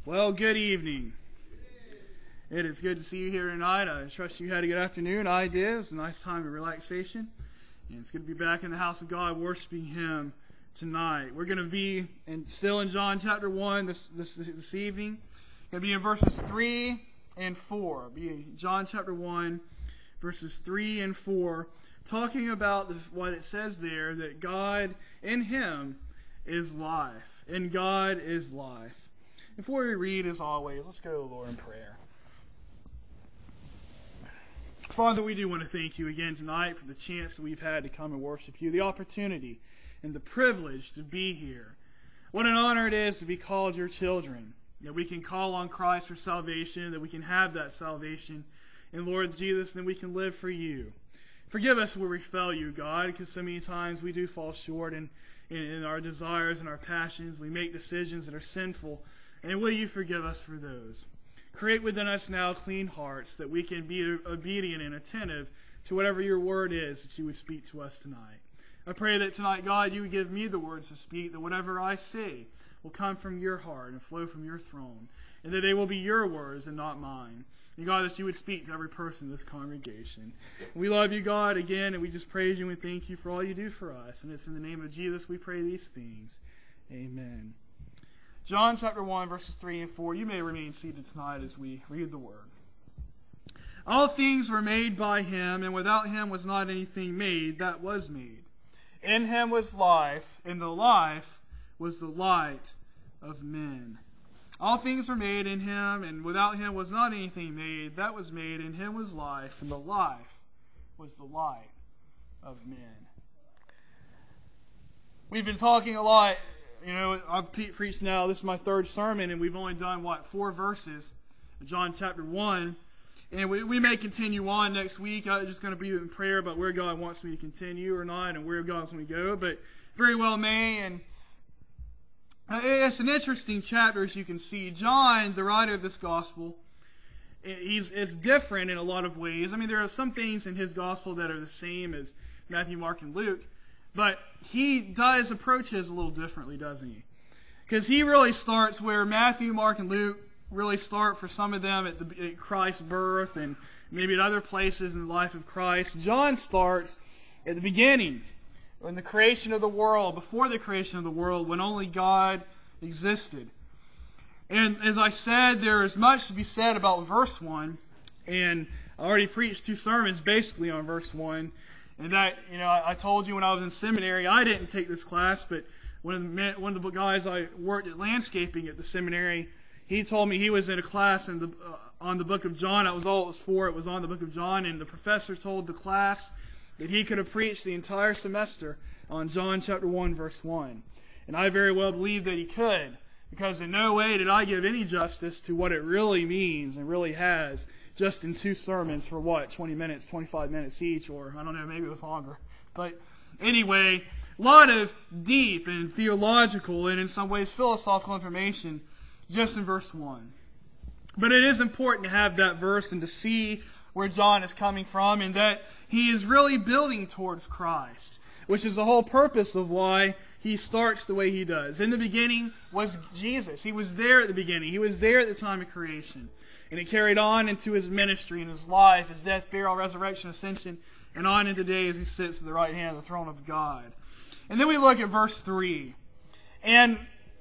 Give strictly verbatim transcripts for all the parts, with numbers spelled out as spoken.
Well, good evening. It is good to see you here tonight. I trust you had a good afternoon. I did. It was a nice time of relaxation. And it's good to be back in the house of God worshiping Him tonight. We're going to be in, still in John chapter one this, this, this evening. Going to be in verses three and four. Be John chapter one, verses three and four, talking about the, what it says there, that God in Him is life. In God is life. Before we read, as always, let's go to the Lord in prayer. Father, we do want to thank you again tonight for the chance that we've had to come and worship you, the opportunity and the privilege to be here. What an honor it is to be called your children, that we can call on Christ for salvation, that we can have that salvation in Lord Jesus, and we can live for you. Forgive us where we fail you, God, because so many times we do fall short in, in, in our desires and our passions. We make decisions that are sinful. And will you forgive us for those? Create within us now clean hearts that we can be obedient and attentive to whatever your word is that you would speak to us tonight. I pray that tonight, God, you would give me the words to speak, that whatever I say will come from your heart and flow from your throne, and that they will be your words and not mine. And God, that you would speak to every person in this congregation. We love you, God, again, and we just praise you and thank you for all you do for us. And it's in the name of Jesus we pray these things. Amen. John chapter one, verses three and four. You may remain seated tonight as we read the word. All things were made by him, and without him was not anything made that was made. In him was life, and the life was the light of men. All things were made in him, and without him was not anything made that was made. In him was life, and the life was the light of men. We've been talking a lot. You know, I've preached now, this is my third sermon, and we've only done, what, four verses in John chapter one. And we, we may continue on next week. I'm just going to be in prayer about where God wants me to continue or not, and where God wants me to go, but very well may. And it's an interesting chapter, as you can see. John, the writer of this gospel, he's is different in a lot of ways. I mean, there are some things in his gospel that are the same as Matthew, Mark, and Luke. But he does approach his a little differently, doesn't he? Because he really starts where Matthew, Mark, and Luke really start for some of them at, the, at Christ's birth and maybe at other places in the life of Christ. John starts at the beginning, in the creation of the world, before the creation of the world, when only God existed. And as I said, there is much to be said about verse one, and I already preached two sermons basically on verse one. And that, you know, I, I told you when I was in seminary, I didn't take this class, but one of the one of the guys I worked at landscaping at the seminary, he told me he was in a class in the uh, on the book of John. That was all it was for. It was on the book of John, and the professor told the class that he could have preached the entire semester on John chapter one, verse one. And I very well believe that he could, because in no way did I give any justice to what it really means and really has, just in two sermons for what, twenty minutes, twenty-five minutes each, or I don't know, maybe it was longer. But anyway, a lot of deep and theological and in some ways philosophical information just in verse one. But it is important to have that verse and to see where John is coming from, and that he is really building towards Christ, which is the whole purpose of why he starts the way he does. In the beginning was Jesus. He was there at the beginning. He was there at the time of creation. And it carried on into his ministry and his life, his death, burial, resurrection, ascension, and on into today as he sits at the right hand of the throne of God. And then we look at verse three. And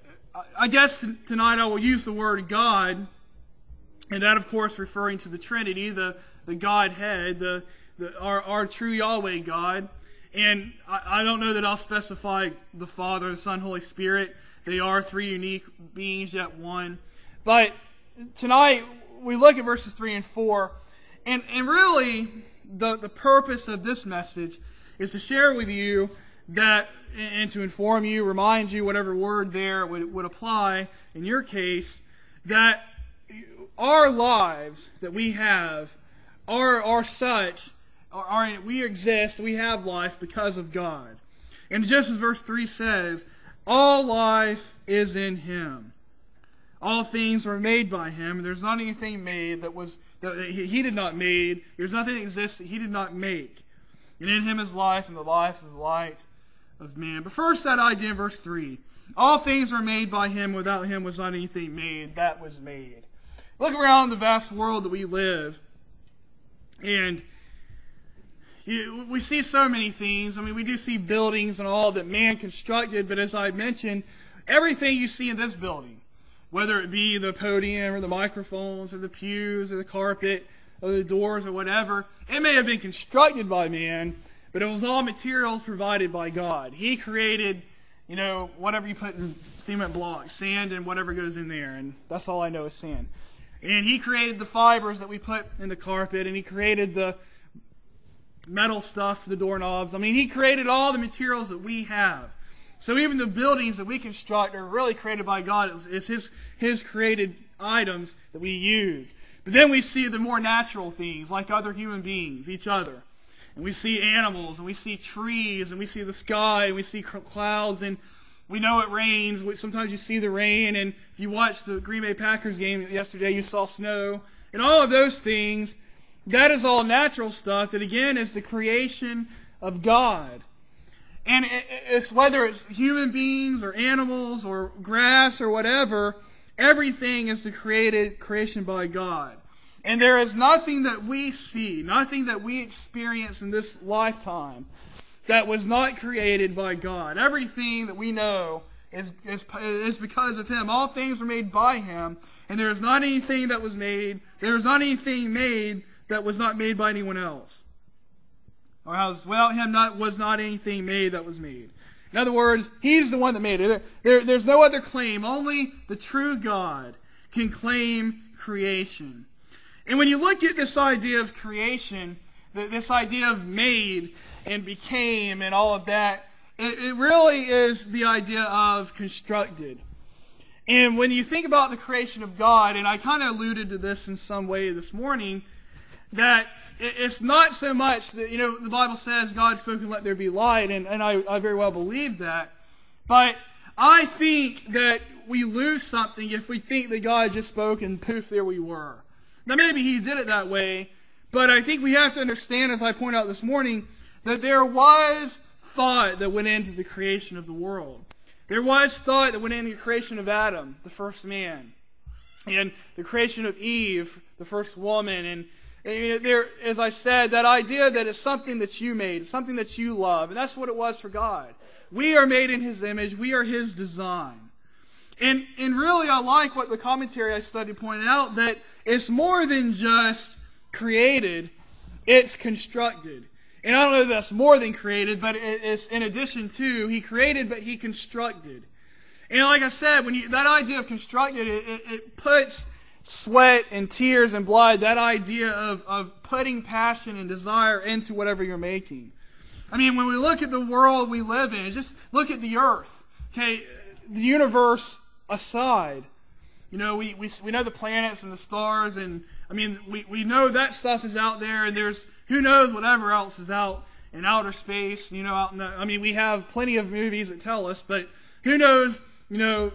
I guess tonight I will use the word God, and that, of course, referring to the Trinity, the, the Godhead, the, the our, our true Yahweh God. And I, I don't know that I'll specify the Father, the Son, Holy Spirit. They are three unique beings, yet one. But tonight we look at verses three and four, and, and really the, the purpose of this message is to share with you that, and to inform you, remind you, whatever word there would, would apply in your case, that our lives that we have are, are such, are, are, we exist, we have life because of God. And just as verse three says, all life is in Him. All things were made by Him, and there's not anything made that was that He, he did not make. There's nothing that exists that He did not make. And in Him is life, and the life is the light of man. But first, that idea in verse three. All things were made by him. Without him was not anything made that was made. Look around the vast world that we live, and you, we see so many things. I mean, we do see buildings and all that man constructed, but as I mentioned, everything you see in this building, whether it be the podium or the microphones or the pews or the carpet or the doors or whatever, it may have been constructed by man, but it was all materials provided by God. He created, you know, whatever you put in cement blocks, sand and whatever goes in there, and that's all I know is sand. And He created the fibers that we put in the carpet, and He created the metal stuff for the doorknobs. I mean, He created all the materials that we have. So even the buildings that we construct are really created by God. It's, it's His, His created items that we use. But then we see the more natural things, like other human beings, each other. And we see animals, and we see trees, and we see the sky, and we see clouds, and we know it rains. Sometimes you see the rain, and if you watched the Green Bay Packers game yesterday, you saw snow. And all of those things, that is all natural stuff that, again, is the creation of God. And it's whether it's human beings or animals or grass or whatever, everything is the created creation by God. And there is nothing that we see, nothing that we experience in this lifetime that was not created by God. Everything that we know is, is, is because of Him. All things were made by Him, and there is not anything that was made, there is not anything made that was not made by anyone else. Or else, without Him not, was not anything made that was made. In other words, He's the one that made it. There, there, there's no other claim. Only the true God can claim creation. And when you look at this idea of creation, this idea of made and became and all of that, it, it really is the idea of constructed. And when you think about the creation of God, and I kind of alluded to this in some way this morning, that it's not so much that, you know, the Bible says God spoke and let there be light, and, and I, I very well believe that. But I think that we lose something if we think that God just spoke and poof, there we were. Now maybe He did it that way, but I think we have to understand, as I point out this morning, that there was thought that went into the creation of the world. There was thought that went into the creation of Adam, the first man, and the creation of Eve, the first woman, and And there, as I said, that idea that it's something that you made, something that you love, and that's what it was for God. We are made in His image. We are His design. And, and really, I like what the commentary I studied pointed out, that it's more than just created, it's constructed. And I don't know if that's more than created, but it's in addition to, He created, but He constructed. And like I said, when you, that idea of constructed, it, it, it puts sweat and tears and blood, that idea of, of putting passion and desire into whatever you're making. I mean, when we look at the world we live in, just look at the earth. Okay, the universe aside. You know, we, we, we know the planets and the stars, and I mean, we, we know that stuff is out there, and there's who knows whatever else is out in outer space, you know, out in the, I mean, we have plenty of movies that tell us, but who knows, you know,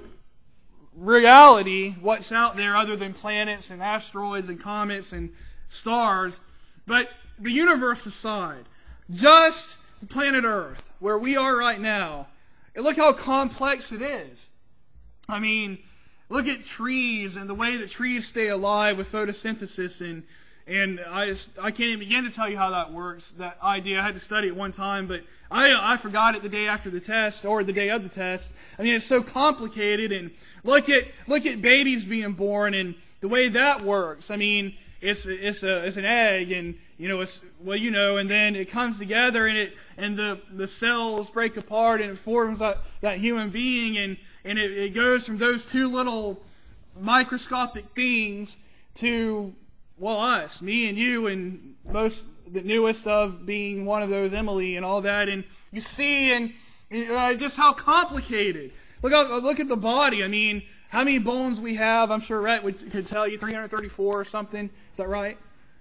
reality, what's out there other than planets and asteroids and comets and stars. But the universe aside, just the planet Earth, where we are right now, and look how complex it is. I mean, look at trees and the way that trees stay alive with photosynthesis, and and I just, I can't even begin to tell you how that works. That idea, I had to study it one time, but I I forgot it the day after the test or the day of the test. I mean, it's so complicated. And look at look at babies being born and the way that works. I mean, it's it's a it's an egg, and you know it's well you know, and then it comes together, and it and the the cells break apart, and it forms that, that human being, and and it, it goes from those two little microscopic things to, well, us, me and you, and most, the newest of being one of those, Emily, and all that. And you see, and uh, just how complicated. Look out, look at the body. I mean, how many bones we have? I'm sure Rhett would, could tell you, three hundred thirty-four or something. Is that right?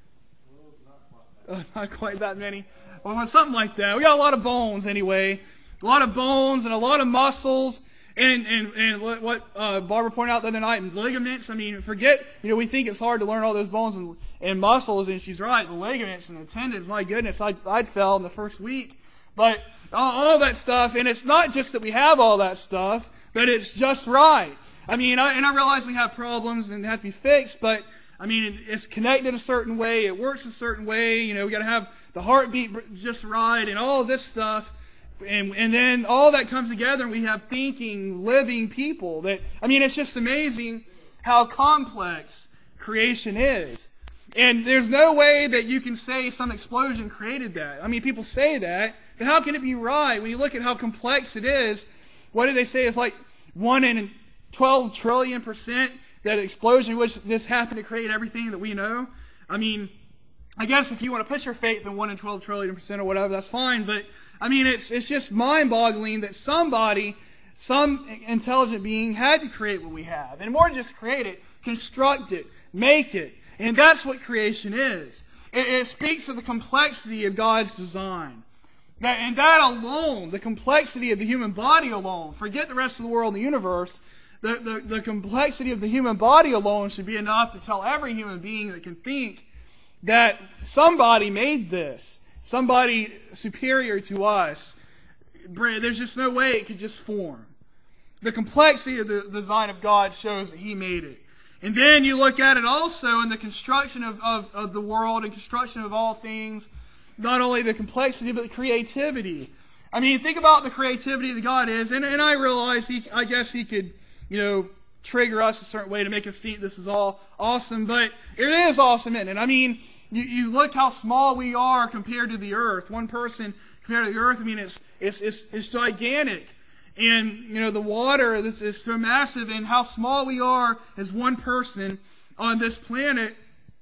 Uh, not quite that many. Well, something like that. We got a lot of bones anyway. A lot of bones and a lot of muscles. And and and what uh, Barbara pointed out the other night, ligaments. I mean, forget, you know, we think it's hard to learn all those bones and, and muscles, and she's right. The ligaments and the tendons, my goodness, I I fell in the first week But all, all that stuff, and it's not just that we have all that stuff, but it's just right. I mean, I, and I realize we have problems and have to be fixed, but I mean, it's connected a certain way, it works a certain way, you know, we got to have the heartbeat just right and all this stuff. And, and then all that comes together and we have thinking, living people that, I mean, it's just amazing how complex creation is. And there's no way that you can say some explosion created that. I mean, people say that, but how can it be right? When you look at how complex it is, what do they say? It's like one in twelve trillion percent that explosion which just happened to create everything that we know. I mean, I guess if you want to put your faith in one in twelve trillion percent or whatever, that's fine. But I mean, it's it's just mind-boggling that somebody, some intelligent being, had to create what we have, and more than just create it, construct it, make it, and that's what creation is. It, it speaks of the complexity of God's design, that and that alone, the complexity of the human body alone. Forget the rest of the world and the universe. The, the, the complexity of the human body alone should be enough to tell every human being that can think that somebody made this. Somebody superior to us. There's just no way it could just form. The complexity of the design of God shows that He made it. And then you look at it also in the construction of, of, of the world and construction of all things. Not only the complexity, but the creativity. I mean, think about the creativity that God is. And, and I realize, he, I guess He could, you know, trigger us a certain way to make us think this is all awesome. But it is awesome, isn't it? I mean, You, you look how small we are compared to the earth. One person compared to the earth, I mean, it's it's it's, it's gigantic. And, you know, the water this is so massive, and how small we are as one person on this planet.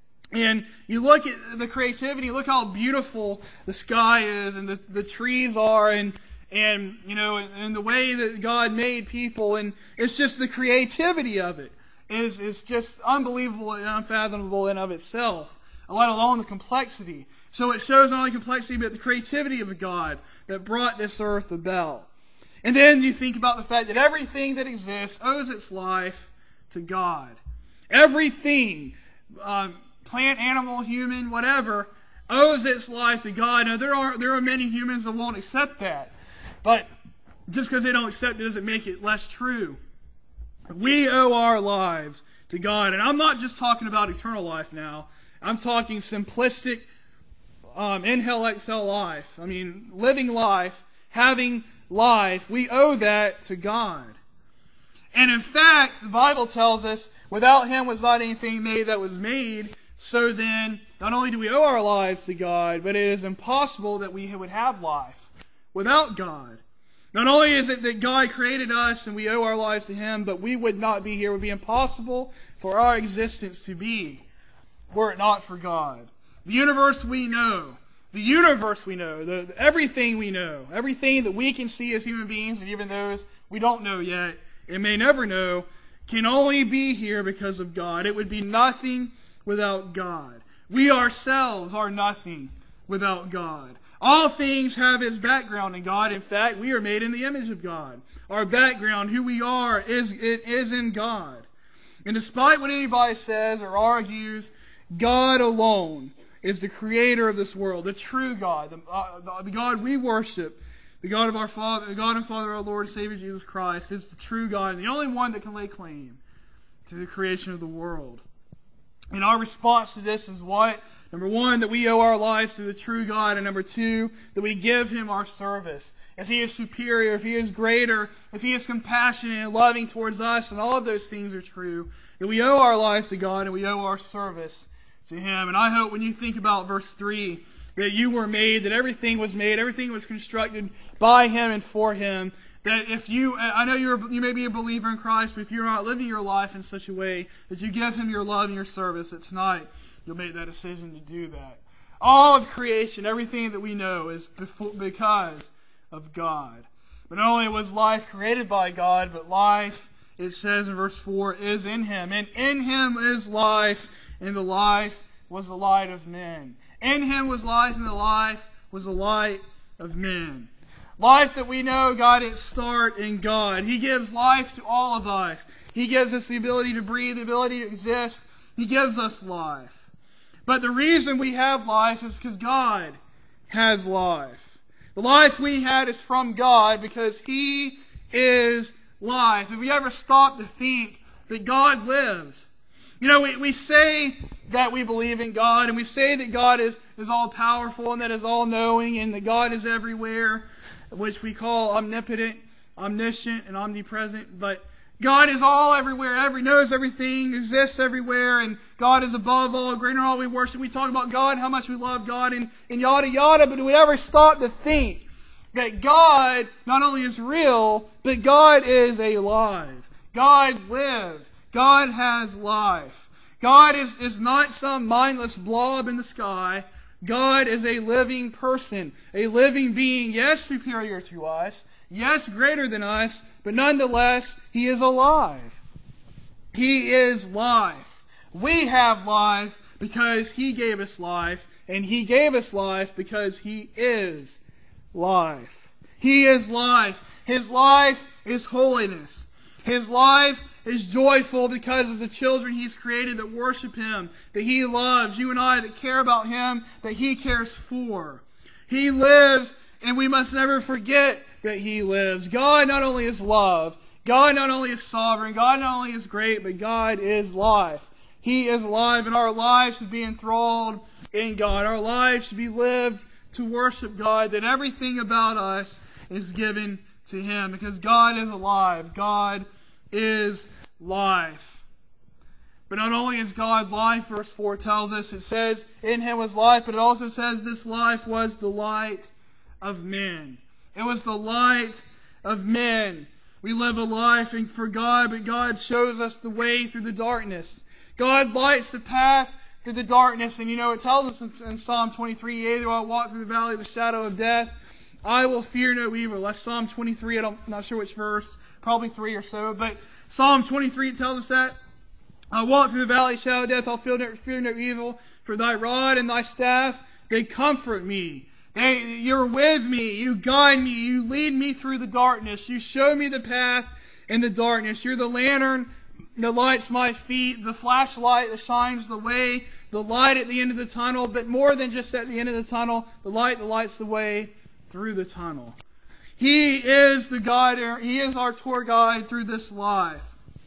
And you look at the creativity, look how beautiful the sky is, and the, the trees are, and, and you know, and the way that God made people. And it's just the creativity of it is, is just unbelievable and unfathomable in of itself, let alone the complexity. So it shows not only complexity, but the creativity of a God that brought this earth about. And then you think about the fact that everything that exists owes its life to God. Everything, um, plant, animal, human, whatever, owes its life to God. Now, there are there are many humans that won't accept that. But just because they don't accept it doesn't make it less true. We owe our lives to God. And I'm not just talking about eternal life now. I'm talking simplistic, um, inhale, exhale life. I mean, living life, having life, we owe that to God. And in fact, the Bible tells us, without Him was not anything made that was made. So then, not only do we owe our lives to God, but it is impossible that we would have life without God. Not only is it that God created us and we owe our lives to Him, but we would not be here. It would be impossible for our existence to be were it not for God. The universe we know, the universe we know, the, the, everything we know, everything that we can see as human beings, and even those we don't know yet and may never know, can only be here because of God. It would be nothing without God. We ourselves are nothing without God. All things have its background in God. In fact, we are made in the image of God. Our background, who we are, is, it is in God. And despite what anybody says or argues, God alone is the creator of this world, the true God, the, uh, the, the God we worship, the God of our Father, the God and Father of our Lord and Savior Jesus Christ, is the true God, and the only one that can lay claim to the creation of the world. And our response to this is what? Number one, that we owe our lives to the true God, and number two, that we give Him our service. If He is superior, if He is greater, if He is compassionate and loving towards us, and all of those things are true, that we owe our lives to God and we owe our service to Him. And I hope when you think about verse three, that you were made, that everything was made, everything was constructed by Him and for Him, that if you, I know you're, you may be a believer in Christ, but if you're not living your life in such a way that you give Him your love and your service, that tonight you'll make that decision to do that. All of creation, everything that we know, is before, because of God. But not only was life created by God, but life, it says in verse four, is in Him. And in Him is life, and the life was the light of men. In Him was life, and the life was the light of men. Life that we know, God, its start in God. He gives life to all of us. He gives us the ability to breathe, the ability to exist. He gives us life. But the reason we have life is because God has life. The life we had is from God because He is life. Have you ever stopped to think that God lives? You know, we, we say that we believe in God, and we say that God is, is all-powerful and that is all-knowing and that God is everywhere, which we call omnipotent, omniscient, and omnipresent. But God is all everywhere, every knows everything, exists everywhere, and God is above all, greater than all we worship. We talk about God, how much we love God, and, and yada yada, but do we ever stop to think that God not only is real, but God is alive. God lives. God has life. God is, is not some mindless blob in the sky. God is a living person, a living being, yes, superior to us, yes, greater than us, but nonetheless, He is alive. He is life. We have life because He gave us life, and He gave us life because He is life. He is life. His life is holiness. His life is joyful because of the children He's created that worship Him, that He loves, you and I that care about Him, that He cares for. He lives, and we must never forget that He lives. God not only is love, God not only is sovereign, God not only is great, but God is life. He is alive, and our lives should be enthralled in God. Our lives should be lived to worship God, that everything about us is given to Him, because God is alive. God is life. But not only is God life, verse four tells us, it says, in Him was life, but it also says this life was the light of men. It was the light of men. We live a life for God, but God shows us the way through the darkness. God lights the path through the darkness, and you know, it tells us in, in Psalm twenty-three, yea, though I walk through the valley of the shadow of death, I will fear no evil. That's Psalm twenty-three. I don't, I'm not sure which verse, probably three or so, but Psalm twenty-three tells us that. I walk through the valley of the shadow of death, I'll fear no, fear no evil, for thy rod and thy staff, they comfort me. They, you're with me, you guide me, you lead me through the darkness, you show me the path in the darkness. You're the lantern that lights my feet, the flashlight that shines the way, the light at the end of the tunnel, but more than just at the end of the tunnel, the light that lights the way through the tunnel. He is the guide, He is our tour guide through this life.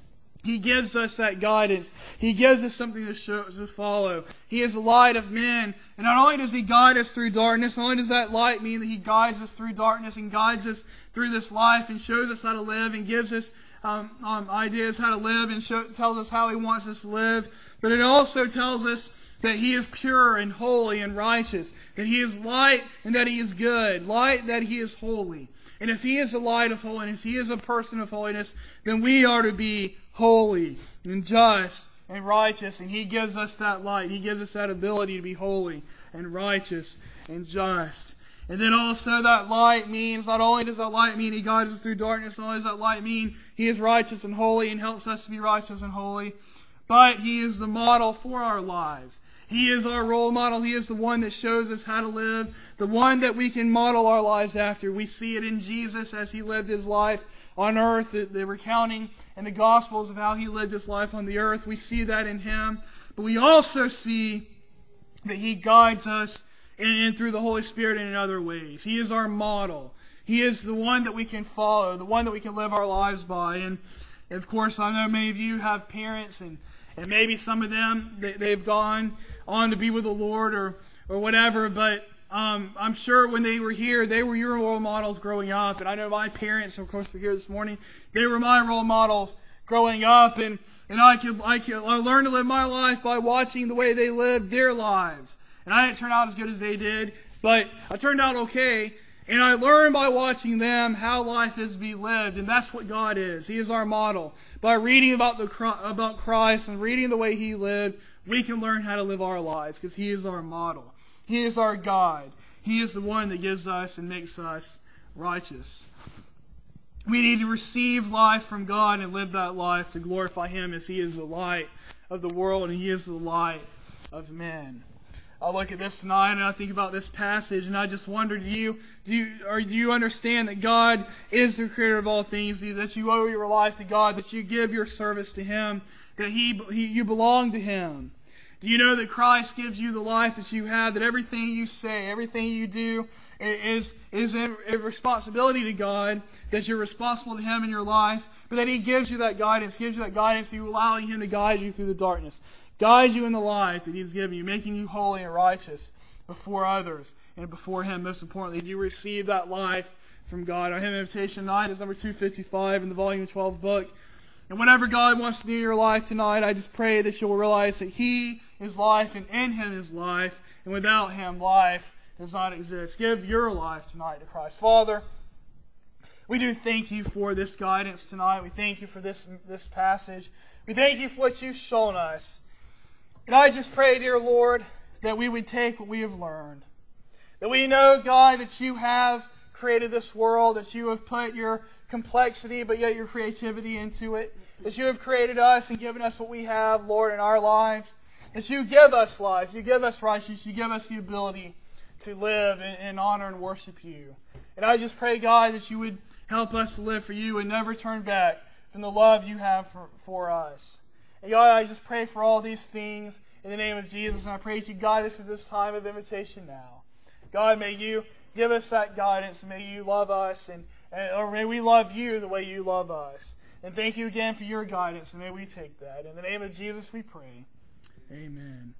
He gives us that guidance. He gives us something to, show, to follow. He is the light of men. And not only does He guide us through darkness, not only does that light mean that He guides us through darkness and guides us through this life and shows us how to live and gives us um, um, ideas how to live and show, tells us how He wants us to live, but it also tells us that He is pure and holy and righteous, that He is light and that He is good, light that He is holy. And if He is the light of holiness, He is a person of holiness, then we are to be holy and just and righteous. And He gives us that light. He gives us that ability to be holy and righteous and just. And then also that light means, not only does that light mean He guides us through darkness, not only does that light mean He is righteous and holy and helps us to be righteous and holy, but He is the model for our lives. He is our role model. He is the one that shows us how to live, the one that we can model our lives after. We see it in Jesus as He lived His life on earth, the, the recounting in the Gospels of how He lived His life on the earth. We see that in Him. But we also see that He guides us in, in through the Holy Spirit in other ways. He is our model. He is the one that we can follow, the one that we can live our lives by. And, of course, I know many of you have parents, and, and maybe some of them, they, they've gone on to be with the Lord or, or whatever, but um, I'm sure when they were here, they were your role models growing up. And I know my parents, of course, were here this morning. They were my role models growing up, and, and I could I could I learned to live my life by watching the way they lived their lives. And I didn't turn out as good as they did, but I turned out okay. And I learned by watching them how life is to be lived, and that's what God is. He is our model. By reading about the about Christ and reading the way He lived, we can learn how to live our lives because He is our model. He is our guide. He is the one that gives us and makes us righteous. We need to receive life from God and live that life to glorify Him as He is the light of the world and He is the light of men. I look at this tonight and I think about this passage and I just wonder, do you do you or do you understand that God is the creator of all things, that you owe your life to God, that you give your service to Him, that he, he you belong to Him? Do you know that Christ gives you the life that you have, that everything you say, everything you do, is, is a responsibility to God, that you're responsible to Him in your life, but that He gives you that guidance, gives you that guidance, so you're allowing Him to guide you through the darkness, guide you in the light that He's given you, making you holy and righteous before others and before Him. Most importantly, you receive that life from God. Our hymn invitation tonight is number two fifty-five in the volume twelve book. And whatever God wants to do in your life tonight, I just pray that you'll realize that He is life, and in Him is life, and without Him, life does not exist. Give your life tonight to Christ. Father, we do thank You for this guidance tonight. We thank You for this, this passage. We thank You for what You've shown us. And I just pray, dear Lord, that we would take what we have learned. That we know, God, that You have created this world, that You have put Your complexity, but yet Your creativity into it. That You have created us and given us what we have, Lord, in our lives. That You give us life, You give us righteousness, You give us the ability to live in, in honor and worship You. And I just pray, God, that You would help us to live for You and never turn back from the love You have for, for us. And God, I just pray for all these things in the name of Jesus, and I pray that You guide us through this time of invitation now. God, may You give us that guidance, and may You love us, and, and or may we love You the way You love us. And thank You again for Your guidance, and may we take that. In the name of Jesus we pray. Amen.